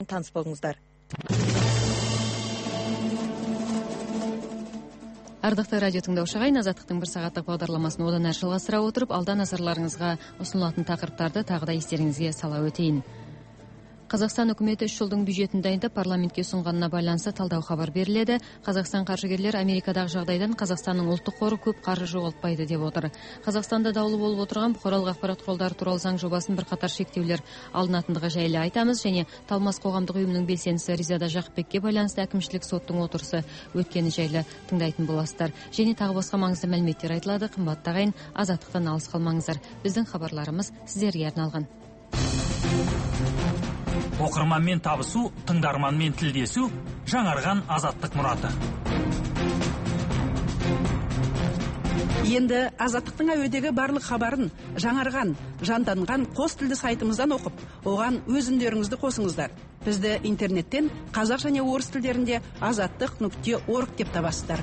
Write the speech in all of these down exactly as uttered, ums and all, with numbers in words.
таныс болыңыздар. Ардақты радио тыңдаушы ағайын, Азаттықтың бір сағаттық бағдарламасын одан әрі жалғастыра отырып, алда назарларыңызға ұсынылатын тақырыптарды тағы да естеріңізге сала өтейін. Қазақстан үкіметі үш жылдың бюджетін дайындап парламентке ұсынғанына байланысты талдау хабар беріледі. Қазақстан қаржыгерлер Америкадағы жағдайдан Қазақстанның ұлттық қоры көп қаржы жоғалтпайды деп отыр. Қазақстанда даулы болып отырған бұқаралық ақпарат құралдары туралы заң жобасын бірқатар шектеулер алынатындығы жайлы айтамыз, және Талмас қоғамдық ұйымының белсендісі Ризада Жақыпбекке байланысты әкімшілік соттың отырысы өткені жайлы тыңдайтын боласыздар. Және тағы басқа маңызды мәліметтер айтылады. Қымбатты ағайын, Азаттықтан алыс қалмаңыздар. Біздің хабарларымыз сіздерге арналған. Оқырманмен табысу, тыңдарманмен тілдесу, жаңарған Азаттық мұраты. Енді Азаттықтың әуедегі барлық хабарын жаңарған, жанданған қос тілді сайтымыздан оқып, оған өз үндеріңізді қосыңыздар. Бізді интернеттен қазақ және орыс тілдерінде азаттық нүкте орг деп табасыздар.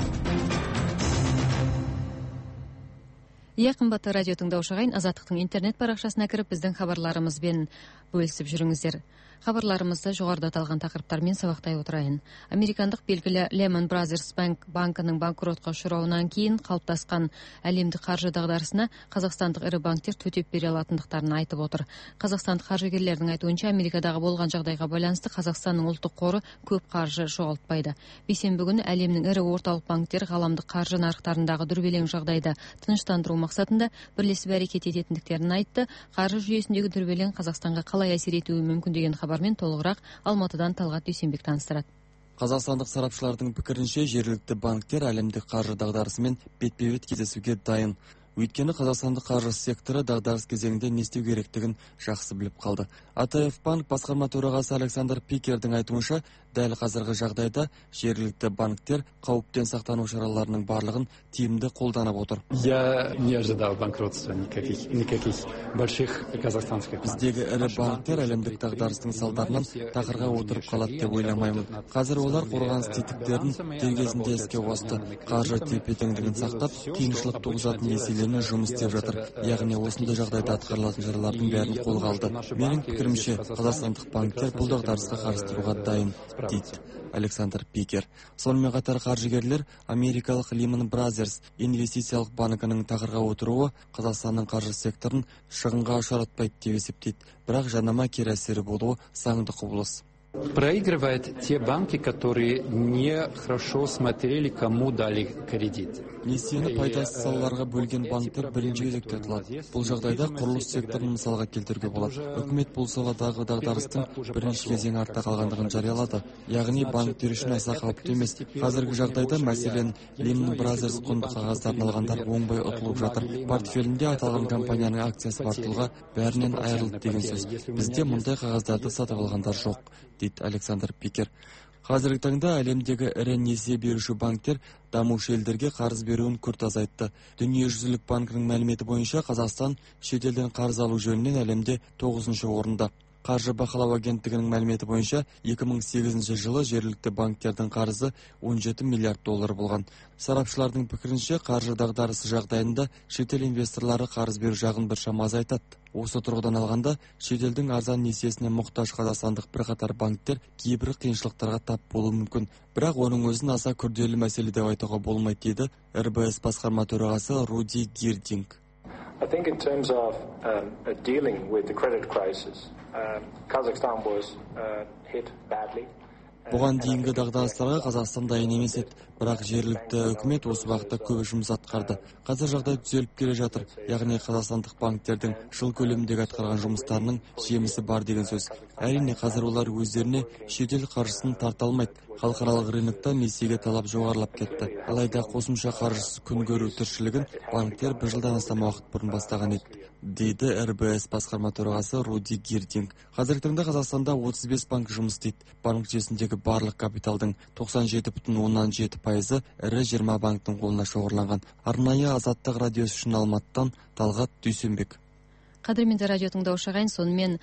Иә, қымбатты радио тыңдаушы ағайын, Азаттықтың интернет парақшасына кіріп, біздің хабарларымызбен бөлісіп жүріңіздер. Хабарларымызды жоғарыда аталған тақырыптармен сабақтай отырайын. Американдық белгілі Lehman Brothers Bank банкының банкротқа ұшырауынан кейін қалыптасқан әлемдік қаржы дағдарысына қазақстандық ірі банктер төтеп бере алатындықтарын айтып отыр. Қазақстандық қаржыгерлердің айтуынша, Америкадағы болған жағдайға байланысты Қазақстанның ұлттық қоры көп қаржы жоғалтпайды. Бейсенбі күні әлемнің ірі орталық банктер ғаламдық қаржы нарықтарындағы дүрбелең жағдайды тыныштандыру мақсатында бірлесіп әрекет ететіндіктерін айтты. Қаржы жүйесіндегі дүрбелең Қазақстанға қалай әсер етуі мүмкін деген хабармен толығырақ Алматыдан Талғат Дүйсенбек таныстырады. Қазақстандық сарапшылардың пікірінше, жергілікті банктер әлемдік қаржы дағдарысымен бетпе-бет кездесуге дайын. Өйткені қазақстандық қаржы секторы дағдарыс кезеңінде не істеу керектігін жақсы біліп қалды. АТФ банк басқарма төрағасы Александр Пикердің айтуынша, дәл қазіргі жағдайда жергілікті банктер қауіптен сақтану шараларының барлығын тиімді қолданып отыр. Я не ожидал банкротства никаких, никаких больших казахстанских. Біздегі ірі банктер әлемдік дағдарыстың салдарынан тақырға отырып қалады деп ойламаймын. Қазір олар қорғаныс тетіктерін дер кезінде іске қосты. Қаржы тепе-теңдігін сақтап, қиыншылық туғызатын несиелермен жұмыс істеп жатыр. Яғни осындай жағдайда атқарылатын шаралардың бәрін қолға алды. Менің пікірімше, қазақстандық банктер бұл дағдарысқа қарсы тұруға дайын, дейді Александр Пикер. Сонымен қатар қаржыгерлер америкалық Lehman Brothers инвестициялық банкінің тақырға отыруы Қазақстанның қаржы секторын шығынға ұшыратпайды деп есептейді. Бірақ жанама кері әсері болуы заңды құбылыс. Проигрывают те банки, которые не хорошо смотрели, кому дали кредит. Несиені пайдасыз салаларға бөлген банктер бірінші кезекте ұтылады. Бұл жағдайда құрылыс секторын мысалға келтіруге болады. Үкімет бұл саладағы дағдарыстың бірінші кезеңі артта қалғандығын жариялады. Яғни банктер үшін аса қауіпті емес. Қазіргі жағдайда мәселен Lehman Brothers құнды қағаздарын алғандар оңбай ұтылып жатыр. Портфелінде аталған компанияның акциясы бар тұлға бәрінен айырылды деген сөз. Бізде мұндай қағаздарды сатып алғандар жоқ, дейді Александр Пикер. Қазіргі таңда әлемдегі ірі несие беруші банктер дамушы елдерге қарыз беруін күрт азайтты. Дүниежүзілік банкінің мәліметі бойынша Қазақстан шетелден қарыз алу жөнінен әлемде тоғызыншы орында. Қаржы бақылау агенттігінің мәліметі бойынша екі мың сегізінші жылы жергілікті банктердің қарызы он жеті миллиард доллар болған. Сарапшылардың пікірінше, қаржы дағдарысы жағдайында шетел инвесторлары қарыз беру жағын біршама азайтады. Осы тұрғыдан алғанда, шетелдің арзан несиесіне мұқтаж қазақстандық бірқатар банктер кейбір қиыншылықтарға тап болуы мүмкін. Бірақ оның өзін аса күрделі мәселе деп айтуға болмайды, дейді эр бэ эс басқарма төрағасы Руди Гирдинг. I think in terms of um, uh, dealing with the credit crisis, uh, Kazakhstan was uh, hit badly. Бұған дейінгі дағдарыстарға Қазақстан дайын емес еді, бірақ жергілікті үкімет осы бағытта көп жұмыс атқарды. Қазір жағдай түзеліп келе жатыр. Яғни қазақстандық банктердің жыл көлеміндегі атқарған жұмыстарының жемісі бар деген сөз. Әрине, қазір олар өздеріне шетел қаржысын тарта алмайды. Халықаралық рынокта несиеге талап жоғарылап кетті. Алайда қосымша қаржысыз күн көру тіршілігін банктер бір жылдан астам уақыт бұрын бастаған еді, дейді эр бэ эс басқарма төрағасы Руди Гирдинг. Қазіргі таңда Қазақстанда отыз бес банк жұмыс істейді. Банк жүйесіндегі барлық капиталдың тоқсан жеті бүтін оннан жеті пайызы ірі жиырма банктың қолына шоғырланған. Арнайы Азаттық радиосы үшін Алматыдан Талғат Дүйсенбек. Қадірменді радио тыңдаушы ағайын, сонымен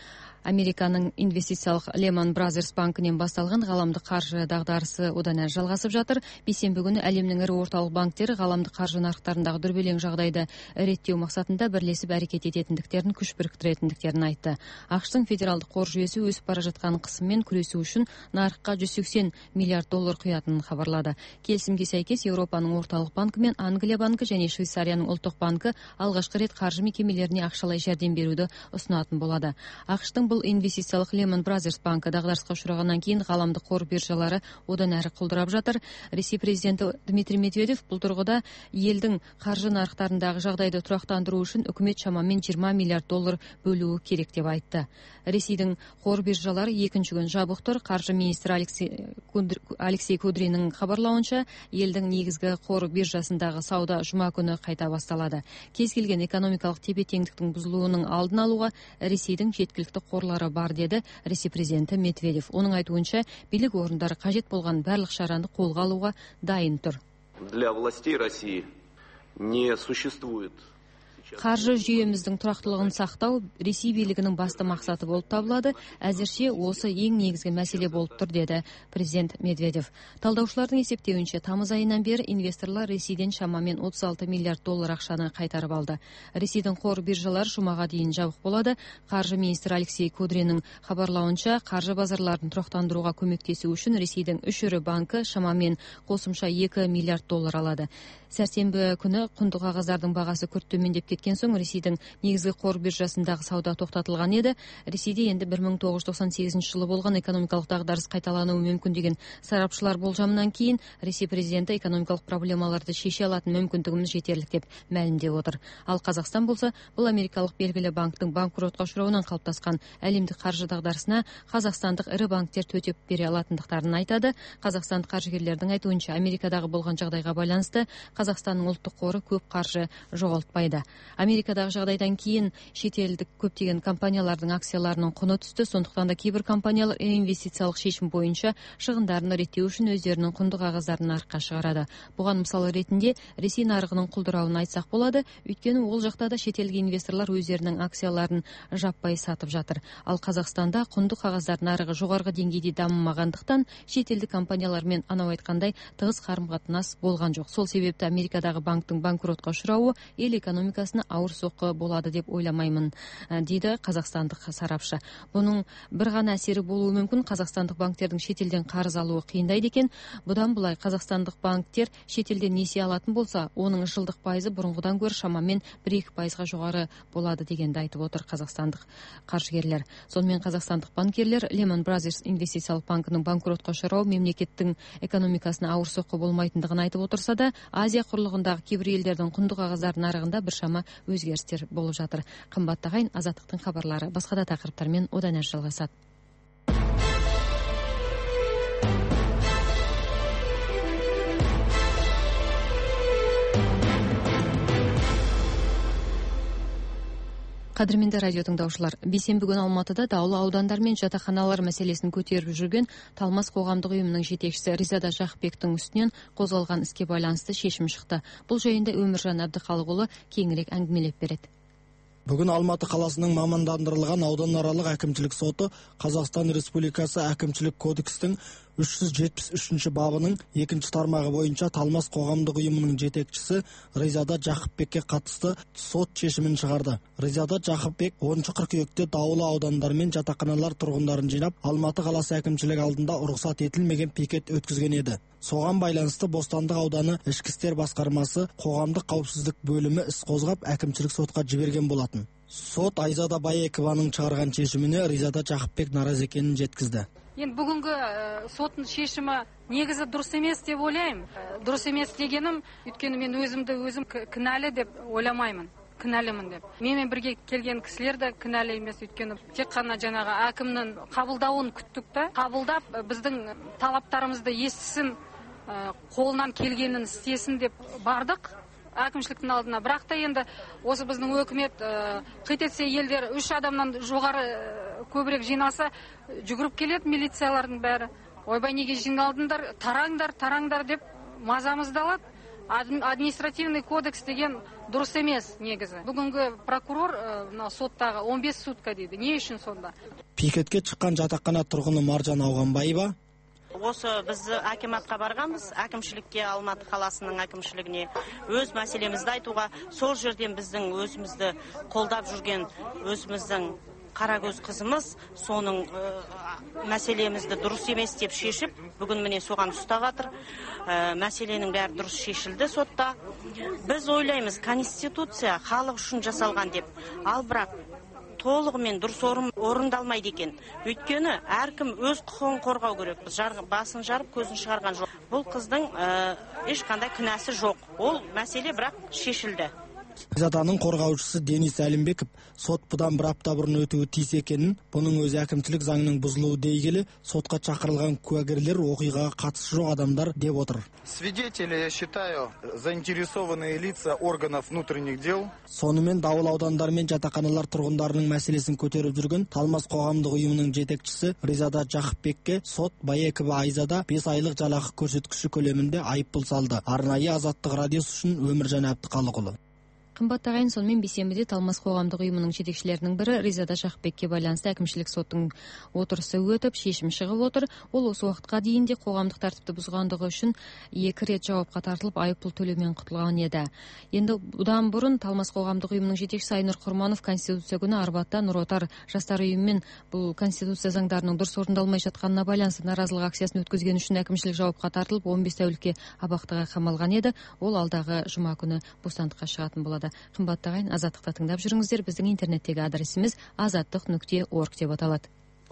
Американың инвестициялық Lehman Brothers банкінен басталған ғаламдық қаржы дағдарысы одан әрі жалғасып жатыр. Бейсенбі күні әлемнің ірі орталық банктері ғаламдық қаржы нарықтарындағы дүрбелең жағдайды реттеу мақсатында бірлесіп әрекет ететіндіктерін, күш біріктіретіндіктерін айтты. ақш-тың федералдық қор жүйесі өсіп бара жатқан қысыммен күресу үшін нарыққа жүз сексен миллиард доллар құятынын хабарлады. Келісімге сәйкес Еуропаның орталық банкі мен Англия банкі және Швейцарияның ұлттық банкі алғашқы рет қаржы мекемелеріне ақшалай жәрдем беруді ұсынатын болады. ақш-тың бұл инвестициялық Lehman Brothers банкі дағдарысқа ұшырағаннан кейін ғаламдық қор биржалары одан әрі құлдырап жатыр. Ресей президенті Дмитрий Медведев бұл тұрғыда елдің қаржы нарықтарындағы жағдайды тұрақтандыру үшін үкімет шамамен жиырма миллиард доллар бөлуі керек деп айтты. Ресейдің қор биржалары екінші күн жабық тұр. Қаржы министрі Алексей Кудриннің хабарлауынша, елдің негізгі қор биржасындағы сауда жұма күні қайта басталады. Кез келген экономикалық тепе-теңдіктің бұзылуының алдын алуға Ресейдің жеткілікті қорлары бар, деді Ресей президенті Медведев. Оның айтуынша, билік орындары қажет болған барлық шараны қолға алуға дайын тұр. Для властей России не существует. Қаржы жүйеміздің тұрақтылығын сақтау Ресей билігінің басты мақсаты болып табылады. Әзірше осы ең негізгі мәселе болып тұр, деді президент Медведев. Талдаушылардың есептеуінше, тамыз айынан бері инвесторлар Ресейден шамамен отыз алты миллиард доллар ақшаны қайтарып алды. Ресейдің қор биржалары жұмаға дейін жабық болады. Қаржы министрі Алексей Кудриннің хабарлауынша, қаржы базарларын тұрақтандыруға көмектесу үшін Ресейдің үш ірі банкі шамамен қосымша екі миллиард доллар алады. Сәрсенбі күні құнды қағаздардың бағасы күрт төмендеп кеткен соң Ресейдің негізгі қор биржасындағы сауда тоқтатылған еді. Ресейде енді бір мың тоғыз жүз тоқсан сегізінші жылы болған экономикалық дағдарыс қайталануы мүмкін деген сарапшылар болжамынан кейін Ресей президенті экономикалық проблемаларды шеше алатын мүмкіндігіміз жетерлік деп мәлімдеп отыр. Ал Қазақстан болса, бұл америкалық белгілі банктың банкротқа ұшырауынан қалыптасқан әлемдік қаржы дағдарысына қазақстандық ірі банктер төтеп бере алатындықтарын айтады. Қазақстандық қаржыгерлердің айтуынша, Америкадағы болған жағдайға байланысты Қазақстанның ұлттық қоры көп қаржы жоғалтпайды. Америкадағы жағдайдан кейін шетелдік көптеген компаниялардың акцияларының құны түсті. Сондықтан да кейбір компаниялар инвестициялық шешім бойынша шығындарын реттеу үшін өздерінің құнды қағаздарын нарыққа шығарады. Бұған мысалы ретінде Ресей нарығының құлдырауын айтсақ болады, өйткені ол жақта да шетелдік инвесторлар өздерінің акцияларын жаппай сатып жатыр. Ал Қазақстанда құнды қағаздар нарығы жоғарғы деңгейде дамымағандықтан шетелдік компаниялармен анау айтқандай тығыз қарым-қатынас болған жоқ. Сол себепті Америкадағы банктың банкротқа ұшырауы ел экономикасына ауыр соққы болады деп ойламаймын, дейді қазақстандық сарапшы. Бұның бір ғана әсері болуы мүмкін. Қазақстандық банктердің шетелден қарыз алуы қиындайды екен. Бұдан былай қазақстандық банктер шетелден несие алатын болса, оның жылдық пайызы бұрынғыдан гөрі шамамен бір-екі пайызға жоғары болады дегенді айтып отыр қазақстандық қаржыгерлер. Сонымен қазақстандық банкерлер Lehman Brothers инвестициялық банкінің банкротқа ұшырауы мемлекеттің экономикасына ауыр соққы болмайтындығын айтып отырса да, Азия құрлығындағы кейбір елдердің құнды қағаздар нарығында біршама өзгерістер болып жатыр. Қымбатты ағайын, Азаттықтың хабарлары басқа да тақырыптармен одан әрі жалғасады. Қадірменді радио тыңдаушылар, бейсенбі күні Алматыда даулы аудандар мен жатақханалар мәселесін көтеріп жүрген Талмас қоғамдық ұйымының жетекшісі Ризада Жақыпбектің үстінен қозғалған іске байланысты шешім шықты. Бұл жайында Өміржан Әбдіхалықұлы кеңірек әңгімелеп береді. Бүгін Алматы қаласының мамандандырылған ауданаралық әкімшілік соты Қазақстан Республикасы әкімшілік кодекстің үш жүз жетпіс үшінші бабының екінші тармағы бойынша Талмас қоғамдық ұйымының жетекшісі Ризада Жақыпбекке қатысты сот шешімін шығарды. Ризада Жақыпбек оныншы қыркүйекте даулы аудандар мен жатақханалар тұрғындарын жинап, Алматы қаласы әкімшілік алдында рұқсат етілмеген пикет өткізген еді. Соған байланысты Бостандық ауданы ішкі істер басқармасы қоғамдық қауіпсіздік бөлімі іс қозғап әкімшілік сотқа жіберген болатын. Сот Айзада Байекованың шығарған шешіміне Ризада Жақыпбек наразы екенін жеткізді. Енді бүгінгі соттың шешімі негізі дұрыс емес деп ойлаймын. Дұрыс емес дегенім, өйткені мен өзімді өзім кінәлі деп ойламаймын. Кінәлімін деп. Менімен бірге келген кісілер де кінәлі емес, өйткені тек қана жаңағы әкімнің қабылдауын күттік та, қабылдап біздің талаптарымызды естісін, қолынан келгенін істесін деп бардық әкімшіліктің алдына. Бірақ та енді осы біздің өкімет қит етсе елдер үш адамнан жоғары көбірек жиналса жүгіріп келеді милициялардың бәрі. Ойбай, неге жиналдыңдар, тараңдар, тараңдар деп мазамызды алады. административный кодекс деген дұрыс емес негізі. Бүгінгі прокурор мына соттағы он бес сутка дейді. Не үшін сонда? Пикетке шыққан жатақхана тұрғыны Маржан Ауғанбаева: Осы біз әкіматқа барғанбыз, әкімшілікке, Алматы қаласының әкімшілігіне өз мәселемізді айтуға. Сол жерден біздің өзімізді қолдап жүрген өзіміздің қарагөз қызымыз соның мәселемізді дұрыс емес деп шешіп, бүгін міне соған ұстап жатыр. Мәселенің бәрі дұрыс шешілді сотта. Біз ойлаймыз, конституция халық үшін жасалған деп. Ал бірақ толығымен дұрыс орындалмайды екен. Өйткені әркім өз құқығын қорғау керек. Біз басын жарып, көзін шығарған жоқ. Бұл қыздың ешқандай күнәсі жоқ. Ол мәселе бірақ шешілді. Ризаданың қорғаушысы Денис Әлімбеков сот бұдан бір апта бұрын өтуі тиіс екенін, бұның өзі әкімшілік заңның бұзылуы дей келе, сотқа шақырылған куәгерлер оқиғаға қатысы жоқ адамдар деп отыр. Свидетели, я считаю, заинтересованные лица органов внутренних дел. Сонымен Дауыл аудандары мен жатақханалар тұрғындарының мәселесін көтеріп жүрген Талмас қоғамдық ұйымының жетекшісі Ризада Жақыпбекке сот Баекова Айзада бес айлық жалақы көрсеткіші көлемінде айыппұл салды. Арнайы Азаттық радиосы үшін Өміржан Әбдіқалықұлы. Қымбатты ағайын, сонымен бейсенбіде Талмас қоғамдық ұйымының жетекшілерінің бірі Ризада Жақыпбекке байланысты әкімшілік соттың отырысы өтіп, шешім шығып отыр. Ол осы уақытқа дейін де қоғамдық тәртіпті бұзғандығы үшін екі рет жауапқа тартылып, айыппұл төлеумен құтылған еді. Енді бұдан бұрын Талмас қоғамдық ұйымының жетекшісі Айнұр Құрманов Конституция күні Арбатта Нұр Отар жастар ұйымымен бұл Конституция заңдарының дұрыс орындалмай жатқанына байланысты наразылық акциясын өткізген үшін әкімшілік жауапқа тартылып, он бес тәулікке абақтыға қамалған еді. Ол алдағы жұма күні бостандыққа шығатын болады. Қымбатты ағайын, Азаттықта тыңдап жүріңіздер. Біздің интернеттегі адресіміз азаттық нүкте орг деп аталады.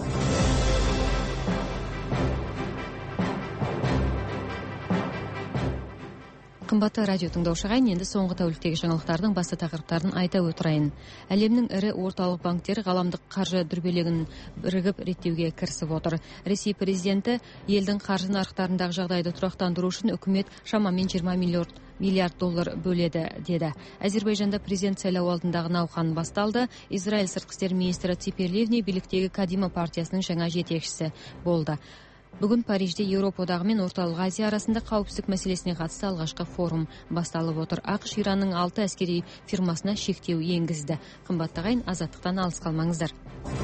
Қымбатты радио тыңдаушы ағайын, енді соңғы тәуліктегі жаңалықтардың басты тақырыптарын айта отырайын. Әлемнің ірі орталық банктері ғаламдық қаржы дүрбелегін бірігіп реттеуге кірісіп отыр. Ресей президенті елдің қаржы нарықтарындағы жағдайды тұрақтандыру үшін үкімет шамамен жиырма миллиард доллар бөледі деді. Әзербайжанда президент сайлау алдындағы науқан басталды. Израиль сыртқы істер министрі Ципер Ливни биліктегі Кадима партиясының жаңа жетекшісі болды. Бүгін Парижде Еуропа одағы мен Орталық Азия арасында қауіпсіздік мәселесіне қатысты алғашқы форум басталып отыр. ақш Иранның алты әскери фирмасына шектеу енгізді. Қымбатты ағайын, Азаттықтан алыс қалмаңыздар.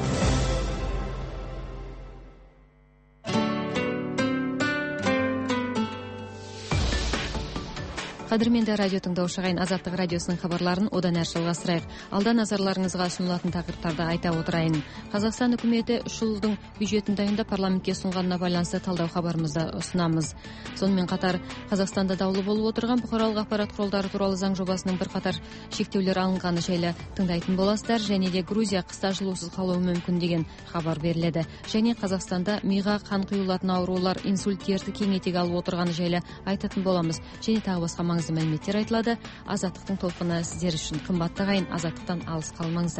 Қадірменді радио тыңдаушы ағайын, Азаттық радиосының хабарларын одан әрі жалғастырайық. Алда назарларыңызға ұсынылатын тақырыптарды айта отырайын. Қазақстан үкіметі үш жылдың бюджетін дайындап парламентке ұсынғанына байланысты талдау хабарымызды ұсынамыз. Сонымен қатар Қазақстанда даулы болып отырған бұқаралық ақпарат құралдары туралы заң жобасының бірқатар шектеулер алынғаны жайлы тыңдайтын боласыздар. Және де Грузия қыста жылусыз қалуы мүмкін деген хабар беріледі. Және Қазақстанда миға қан құйылатын аурулар, инсульт дерті кең етек алып отырғаны жайлы айтатын боламыз. Және тағы басқа маңызды мәліметтер айтылады. Азаттықтың толқыны сіздер үшін. Қымбатты ағайын, Азаттықтан алыс қалмаңыздар.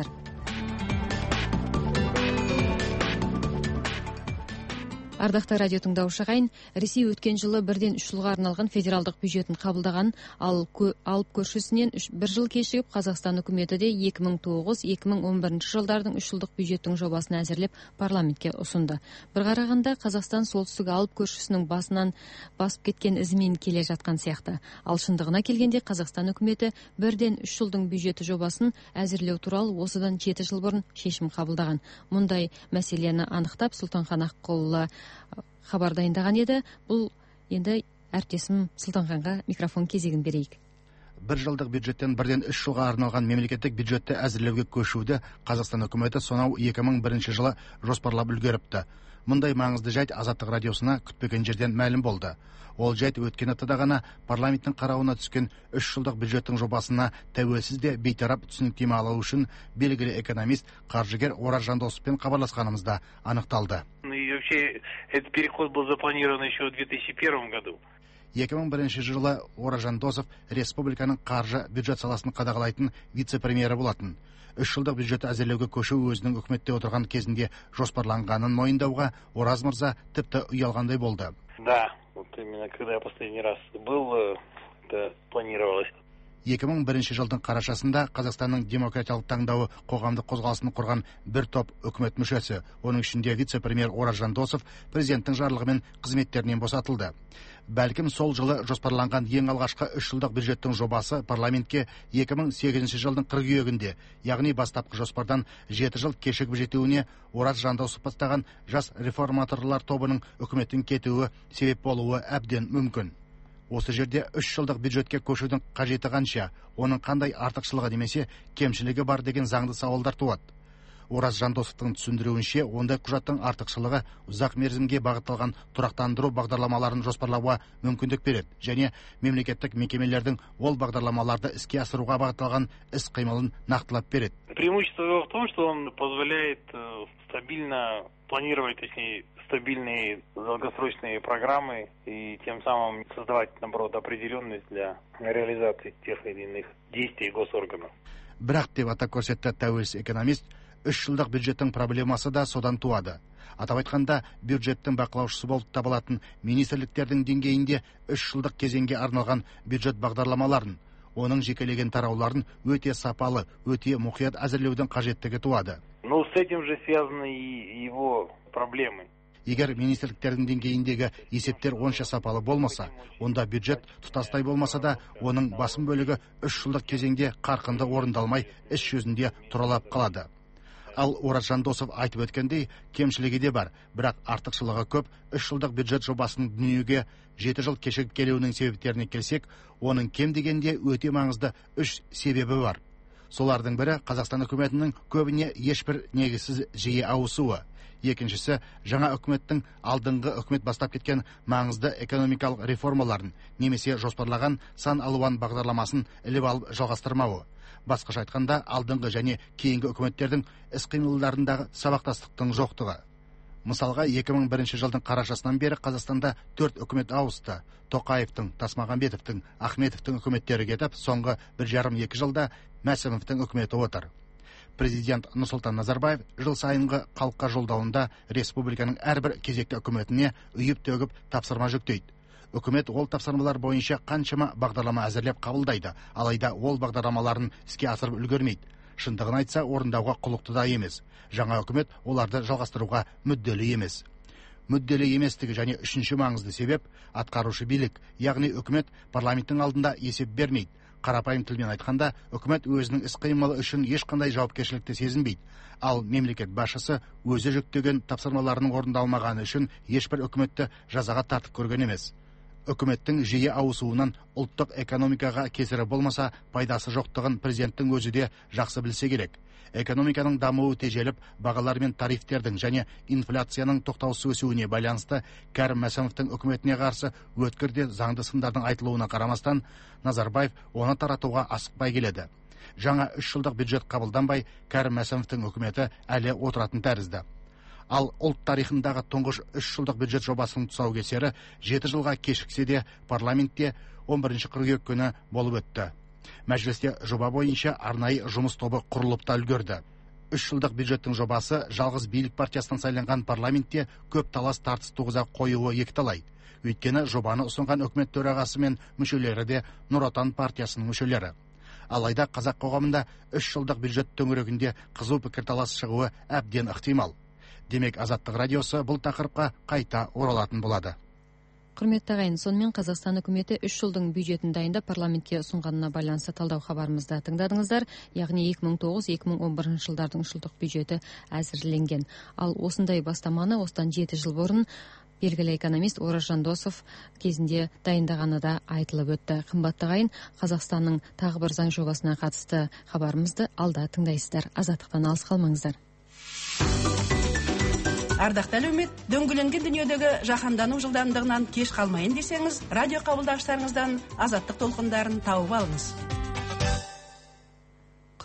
Ардақты радио тыңдаушы ағайын, Ресей өткен жылы бірден үш жылға арналған федералдық бюджетін қабылдаған, ал алып көршісінен бір жыл кешігіп, Қазақстан үкіметі де екі мың тоғыз - екі мың он бірінші жылдардың үш жылдық бюджеттің жобасын әзірлеп парламентке ұсынды. Bir қарағанда Қазақстан солтүстік алып көршісінің басынан басып кеткен ізімен келе жатқан сияқты. Ал шындығына келгенде Қазақстан үкіметі бірден үш жылдың бюджеті жобасын әзірлеу туралы осыдан жеті жыл бұрын шешім қабылдаған. Мұндай мәселені анықтап Сұлтанхан Аққұлы хабар дайындаған еді. Бұл енді әріптесім Сұлтанханға микрофон кезегін берейік. Bir жылдық бюджеттен бірден үш жылға арналған мемлекеттік бюджетті әзірлеуге көшуді Қазақстан үкіметі сонау екі мың бірінші жылы жоспарлап үлгеріпті. Мұндай маңызды жайт Азаттық радиосына күтпеген жерден мәлім болды. Ол жайт өткен аптада ғана парламенттің қарауына түскен үш жылдық бюджеттің жобасына тәуелсіз де бейтарап түсініктеме алу үшін белгілі экономист, қаржыгер Ораз Жандосовпен хабарласқанымызда анықталды. И вообще этот переход был запланирован еще в две тысячи первом году. екі мың бірінші жылы Ораз Жандосов республиканың қаржы бюджет саласын қадағалайтын вице-премьері болатын. Үш жылдық бюджетті әзірлеуге көшу өзінің үкіметте отырған кезінде жоспарланғанын мойындауға Ораз мырза тіпті ұялғандай болды. Да, вот именно когда я последний раз был, это планировалось. екі мың бірінші жылдың қарашасында Қазақстанның демократиялық таңдауы қоғамдық қозғалысын құрған бір топ үкімет мүшесі, оның ішінде вице-премьер Ораз Жандосов президенттің жарлығымен қызметтерінен босатылды. Бәлкім сол жылы жоспарланған ең алғашқы үш жылдық бюджеттің жобасы парламентке екі мың сегізінші жылдың қыркүйегінде, яғни бастапқы жоспардан жеті жыл кешігіп жетуіне Ораз Жандосов бастаған жас реформаторлар тобының үкіметтің кетуі себеп болуы әбден мүмкін. Осы жерде үш жылдық бюджетке көшудің қажеті қанша, оның қандай артықшылығы немесе кемшілігі бар деген заңды сауалдар туады. Ораз Жандосовтың түсіндіруінше, ондай құжаттың артықшылығы ұзақ мерзімге бағытталған тұрақтандыру бағдарламаларын жоспарлауға мүмкіндік береді және мемлекеттік мекемелердің ол бағдарламаларды іске асыруға бағытталған іс-қимылын нақтылап береді. Преимущество его в том, что он позволяет стабильно планировать, точнее, стабильные долгосрочные программы и тем самым создавать, наоборот, определенность для реализации тех или иных действий госорганов. Бірақ деп атап көрсетті тәуелсіз экономист, үш жылдық бюджеттің проблемасы да содан туады. Атап айтқанда, бюджеттің бақылаушысы болып табылатын министрліктердің деңгейінде үш жылдық кезеңге арналған бюджет бағдарламаларын, оның жекелеген тарауларын өте сапалы, өте мұқият әзірлеудің қажеттігі туады. Но с этим же связаны и его проблемы. Егер министрліктердің деңгейіндегі есептер онша сапалы болмаса, онда бюджет тұтастай болмаса да, оның басым бөлігі үш жылдық кезеңде қарқынды орындалмай іс жүзінде тұралап қалады. Ал Ораз Жандосов айтып өткендей, кемшілігі де бар, бірақ артықшылығы көп. Үш жылдық бюджет жобасының дүниеге жеті жыл кешігіп келуінің себептеріне келсек, оның кем дегенде өте маңызды үш себебі бар. Солардың бірі Қазақстан үкіметінің көбіне ешбір негізсіз жиі ауысуы. Екіншісі, жаңа үкіметтің алдыңғы үкімет бастап кеткен маңызды экономикалық реформаларын немесе жоспарлаған сан алуан бағдарламасын іліп алып жалғастырмауы. Басқаша айтқанда, алдыңғы және кейінгі үкіметтердің іс-қимылдарындағы сабақтастықтың жоқтығы. Мысалға, екі мың бірінші жылдың қарашасынан бері Қазақстанда төрт үкімет ауысты. Тоқаевтың, Тасмағамбетовтың, Ахметовтың үкіметтері кетіп, соңғы бір жарым екі жылда Мәсімовтің үкіметі отыр. Президент Нұрсұлтан Назарбаев жыл сайынғы халыққа жолдауында республиканың әрбір кезекті үкіметіне үйіп төгіп тапсырма жүктейді. Үкімет ол тапсырмалар бойынша қаншама бағдарлама әзірлеп қабылдайды, алайда ол бағдарламаларын іске асырып үлгермейді. Шындығын айтса, орындауға құлықты да емес. Жаңа үкімет оларды жалғастыруға мүдделі емес. Мүдделі еместігі және үшінші маңызды себеп атқарушы билік, яғни үкімет парламенттің алдында есеп бермейді. Қарапайым тілмен айтқанда, үкімет өзінің іс-қимылы үшін ешқандай жауапкершілікті сезінбейді. Ал мемлекет басшысы өзі жүктеген тапсырмаларының орындалмағаны үшін ешбір үкіметті жазаға тартып көрген емес. Үкіметтің жиі ауысуынан ұлттық экономикаға кесірі болмаса, пайдасы жоқтығын президенттің өзі де жақсы білсе керек. Экономиканың дамуы тежеліп, бағалар мен тарифтердің және инфляцияның тоқтаусыз өсуіне байланысты Кәрім Мәсімовтің үкіметіне қарсы өткірде заңды сындардың айтылуына қарамастан, Назарбаев оны таратуға асықпай келеді. Жаңа үш жылдық бюджет қабылданбай, Кәрім Мәсімовтің үкіметі әлі отыратын тәрізді. Ал ұлт тарихындағы тұңғыш үш жылдық бюджет жобасының тұсаукесері жеті жылға кешіксе де парламентте он бірінші қыркүйек күні болып өтті. Мәжілісте жоба бойынша арнайы жұмыс тобы құрылып та үлгерді. Үш жылдық бюджеттің жобасы жалғыз билік партиясынан сайланған парламентте көп талас тартыс туғыза қоюы екіталай. Өйткені жобаны ұсынған үкімет төрағасы мен мүшелері де Нұр Отан партиясының мүшелері. Алайда қазақ қоғамында үш жылдық бюджет төңірегінде қызу пікірталас шығуы әбден ықтимал. Демек, Азаттық радиосы бұл тақырыпқа қайта оралатын болады. Құрметті ағайын, сонымен Қазақстан үкіметі үш жылдың бюджетін дайындап парламентке ұсынғанына байланысты талдау хабарымызда тыңдадыңыздар. Яғни екі мың тоғыз екі мың он бірінші жылдардың үш жылдық бюджеті әзірленген. Ал осындай бастаманы осыдан жеті жыл бұрын белгілі экономист Ораз Жандосов кезінде дайындағаны да айтылып өтті. Қымбатты ағайын, Қазақстанның тағы бір заң жобасына қатысты хабарымызды алда тыңдайсыздар. Азаттықтан алыс қалмаңыздар. Ардақты әлеумет, дөңгеленген дүниедегі жаһандану жылдамдығынан кеш қалмайын десеңіз, радио қабылдағыштарыңыздан азаттық толқындарын тауып алыңыз.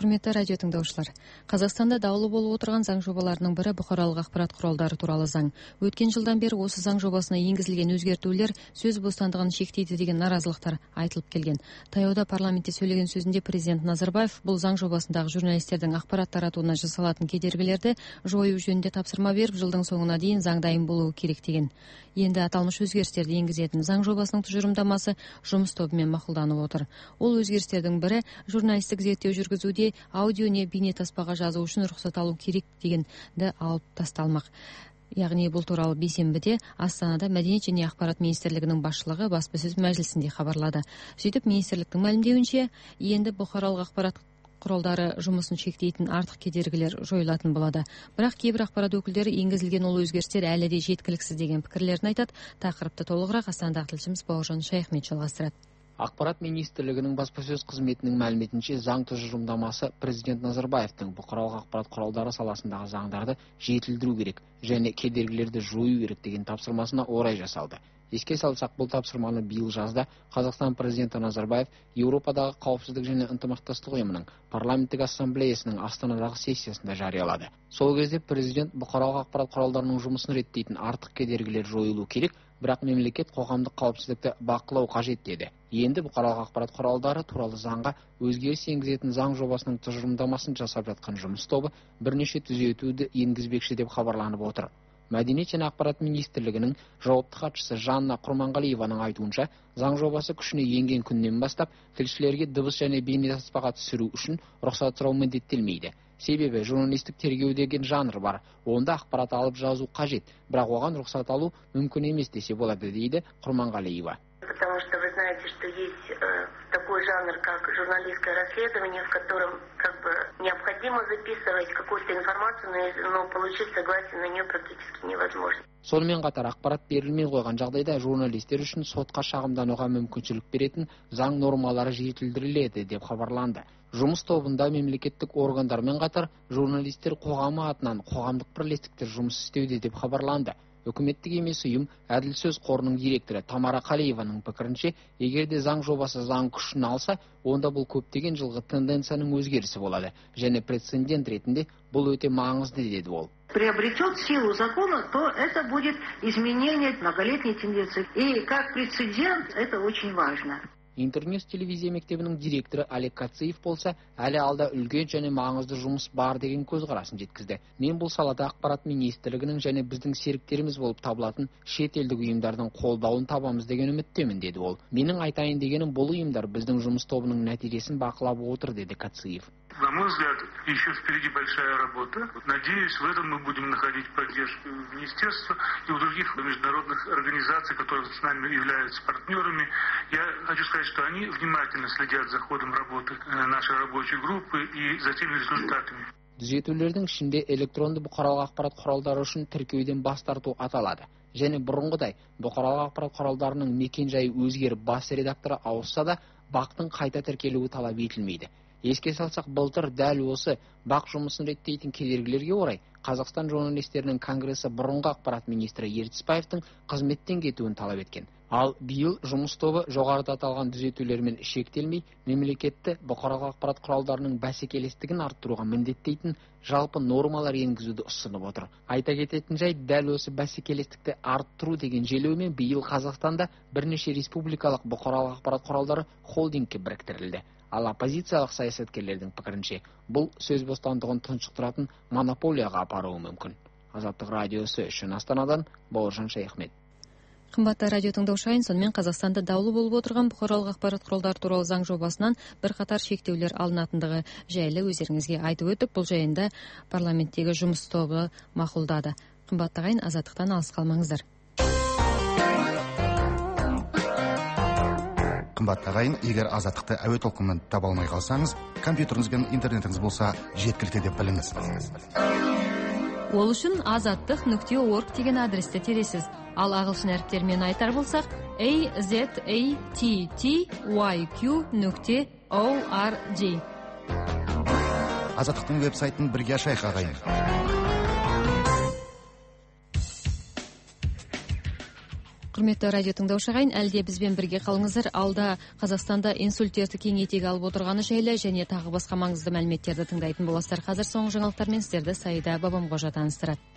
Құрметті радио тыңдаушылар, Қазақстанда даулы болып отырған заң жобаларының бірі бұқаралық ақпарат құралдары туралы заң. Өткен жылдан бері осы заң жобасына енгізілген өзгертулер сөз бостандығын шектейді деген наразылықтар айтылып келген. Таяуда парламентте сөйлеген сөзінде президент Назарбаев бұл заң жобасындағы журналистердің ақпарат таратуына жасалатын кедергілерді жою жөнінде тапсырма беріп, жылдың соңына дейін заң дайын болуы керек деген. Енді аталмыш өзгерістерді енгізетін заң жобасының тұжырымдамасы жұмыс тобымен мақұлданып отыр. Ол өзгерістердің бірі журналистік зерттеу жүргізуде аудио не бейнетаспаға жазу үшін рұқсат алу керек дегенді алып тасталмақ. Яғни бұл туралы бейсенбіде Астанада Мәдениет және ақпарат министрлігінің басшылығы баспасөз мәжілісінде хабарлады. Сөйтіп министрліктің мәлімдеуінше, енді бұқаралық ақпарат құралдары жұмысын шектейтін артық кедергілер жойылатын болады. Бірақ кейбір ақпарат өкілдері енгізілген ол өзгерістер әлі де жеткіліксіз деген пікірлерін айтады. Тақырыпты толығырақ Астанадағы тілшіміз Бауыржан Шаяхмет жалғастырады. Ақпарат министрлігінің баспасөз қызметінің мәліметінше, заң тұжырымдамасы президент Назарбаевтың бұқаралық ақпарат құралдары саласындағы заңдарды жетілдіру керек және кедергілерді жою керек деген тапсырмасына орай жасалды. Еске салсақ, бұл тапсырманы биыл жазда Қазақстан президенті Назарбаев Еуропадағы қауіпсіздік және ынтымақтастық ұйымының парламенттік ассамблеясының Астанадағы сессиясында жариялады. Сол кезде президент бұқаралық ақпарат құралдарының жұмысын реттейтін артық кедергілер жойылу керек, бірақ мемлекет қоғамдық қауіпсіздікті бақылау қажет деді. Енді бұқаралық ақпарат құралдары туралы заңға өзгеріс енгізетін заң жобасының тұжырымдамасын жасап жатқан жұмыс тобы бірнеше түзетуді енгізбекші деп хабарланып отыр. Мәдениет және ақпарат министрлігінің жауапты хатшысы Жанна Құрманғалиеваның айтуынша, заң жобасы күшіне енген күннен бастап тілшілерге дыбыс және бейнетаспаға түсіру үшін рұқсат сұрау міндеттелмейді. Себебі журналистік тергеу деген жанр бар. Онда ақпарат алып жазу қажет, бірақ оған рұқсат алу мүмкін емес десе болады, дейді Құрманғалиева. Потому что вы знаете, что есть э, такой жанр, как журналистское расследование, в котором как бы необходимо записывать какую-то информацию, но, но получить согласие на нее практически невозможно. Сонымен қатар ақпарат берілмей қойған жағдайда журналистер үшін сотқа шағымдануға мүмкіншілік беретін заң нормалары жетілдіріледі деп хабарланды. Жұмыс тобында мемлекеттік органдармен қатар журналистер қоғамы атынан қоғамдық бірлестіктер жұмыс істеуде деп хабарланды. Үкіметтік емес ұйым Әділ сөз қорының директоры Тамара Қалиеваның пікірінше, егер де заң жобасы заң күшін алса, онда бұл көптеген жылғы тенденцияның өзгерісі болады, және прецедент ретінде бұл өте маңызды деді ол. Приобретет силу закона, то это будет изменение многолетней тенденции. И как прецедент это очень важно. Интернет телевизия мектебінің директоры Олег Кациев болса, әлі алда үлкен және маңызды жұмыс бар деген көзқарасын жеткізді. Мен бұл салада ақпарат министрлігінің және біздің серіктеріміз болып табылатын шет елдік ұйымдардың қолдауын табамыз деген үміттемін, деді ол. Менің айтайын дегенім, бұл ұйымдар біздің жұмыс тобының нәтижесін бақылап отыр, деді Кациев. На мой взгляд, еще впереди большая работа. Надеюсь, в этом мы будем находить поддержку министерства и у других международных организаций, которые с нами являются партнерами. Я хочу сказать, что они внимательно следят за ходом работы нашей рабочей группы и за теми результатами. Түзетулердің ішінде электронды бұқаралық ақпарат құралдары үшін тіркеуден бас тарту аталады. Және бұрынғыдай бұқаралық ақпарат құралдарының мекен-жайы өзгеріп бас редакторы ауысса да, бақтың қайта тіркелуі талап етілмейді. Еске салсақ, былтыр дәл осы бақ жұмысын реттейтін кедергілерге орай Қазақстан журналистерінің конгресі бұрынғы ақпарат министрі Ертісбаевтың қызметтен кетуін талап еткен. Ал биыл жұмыс тобы жоғарыда аталған түзетулермен шектелмей, мемлекетті бұқаралық ақпарат құралдарының бәсекелестігін арттыруға міндеттейтін жалпы нормалар енгізуді ұсынып отыр. Айта кететін жайт, дәл осы бәсекелестікті арттыру деген желеумен биыл Қазақстанда бірнеше республикалық бұқаралық ақпарат құралдары холдингке біріктірілді. Ал оппозициялық саясаткерлердің пікірінше, бұл сөз бостандығын тұншықтыратын монополияға апаруы мүмкін. Азаттық радиосы үшін Астанадан Бауыржан Шаяхмет. Қымбатты радио тыңдаушылар, сонымен Қазақстанда даулы болып отырған бұқаралық ақпарат құралдары туралы заң жобасынан бірқатар шектеулер алынатындығы жайлы өздеріңізге айтып өтіп, бұл жайында парламенттегі жұмыс тобы мақұлдады. Қымбатты ағайын, азаттықтан алыс қалмаңыздар. Қымбатты ағайын, егер азаттықты әуе толқынынан таба алмай қалсаңыз, компьютеріңіз бен интернетіңіз болса жеткілікті деп біліңіз. Ол үшін азаттық нүкте орг деген адресті тересіз. Ал ағылшын әріптермен айтар болсақ, a z a t t y q нүкте org. Азаттықтың веб-сайтын бірге ашайық ағайын. Құрметті радио тыңдаушы ағайын, әлде бізбен бірге қалыңыздар. Алда Қазақстанда инсульт дерті кең етек алып отырғаны жайлы және тағы басқа маңызды мәліметтерді тыңдайтын боласыздар. Қазір соңғы жаңалықтармен сіздерді Саида Бабамқожа таныстырады.